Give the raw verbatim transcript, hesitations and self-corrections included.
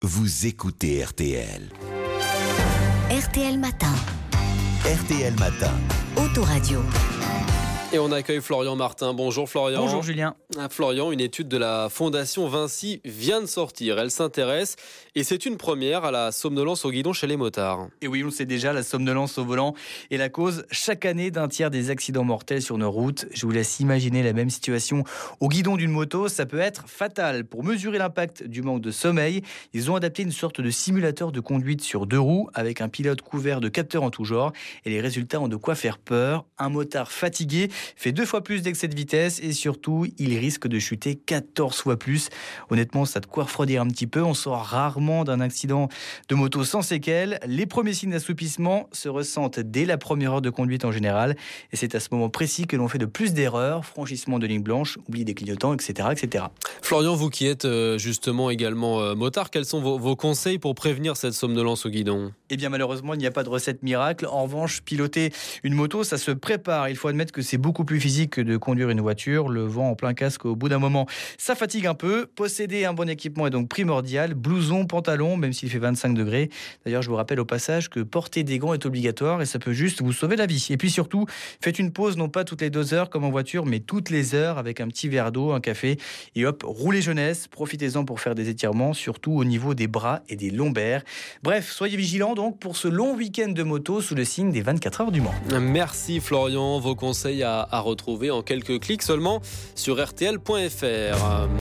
Vous écoutez R T L. R T L Matin. R T L Matin. Autoradio. Et on accueille Florian Martin. Bonjour Florian. Bonjour Julien. Ah, Florian, une étude de la Fondation Vinci vient de sortir. Elle s'intéresse, et c'est une première, à la somnolence au guidon chez les motards. Et oui, on le sait déjà, la somnolence au volant est la cause chaque année d'un tiers des accidents mortels sur nos routes. Je vous laisse imaginer la même situation au guidon d'une moto. Ça peut être fatal. Pour mesurer l'impact du manque de sommeil, ils ont adapté une sorte de simulateur de conduite sur deux roues avec un pilote couvert de capteurs en tout genre. Et les résultats ont de quoi faire peur. Un motard fatigué fait deux fois plus d'excès de vitesse et surtout, il risque de chuter quatorze fois plus. Honnêtement, ça a de quoi refroidir un petit peu. On sort rarement d'un accident de moto sans séquelles. Les premiers signes d'assoupissement se ressentent dès la première heure de conduite en général. Et c'est à ce moment précis que l'on fait de plus d'erreurs. Franchissement de ligne blanche, oubli des clignotants, et cetera, et cetera. Florian, vous qui êtes euh, justement également euh, motard, quels sont vos, vos conseils pour prévenir cette somnolence au guidon ? Eh bien malheureusement, il n'y a pas de recette miracle. En revanche, piloter une moto, ça se prépare. Il faut admettre que c'est beaucoup plus physique que de conduire une voiture. Le vent en plein casque, au bout d'un moment, ça fatigue un peu. Posséder un bon équipement est donc primordial. Blouson, pantalon, même s'il fait vingt-cinq degrés. D'ailleurs, je vous rappelle au passage que porter des gants est obligatoire et ça peut juste vous sauver la vie. Et puis surtout, faites une pause, non pas toutes les deux heures comme en voiture, mais toutes les heures avec un petit verre d'eau, un café. Et hop, roulez jeunesse. Profitez-en pour faire des étirements, surtout au niveau des bras et des lombaires. Bref, soyez vigilants donc pour ce long week-end de moto sous le signe des vingt-quatre heures du Mans. Merci Florian. Vos conseils à, à retrouver en quelques clics seulement sur R T L point F R.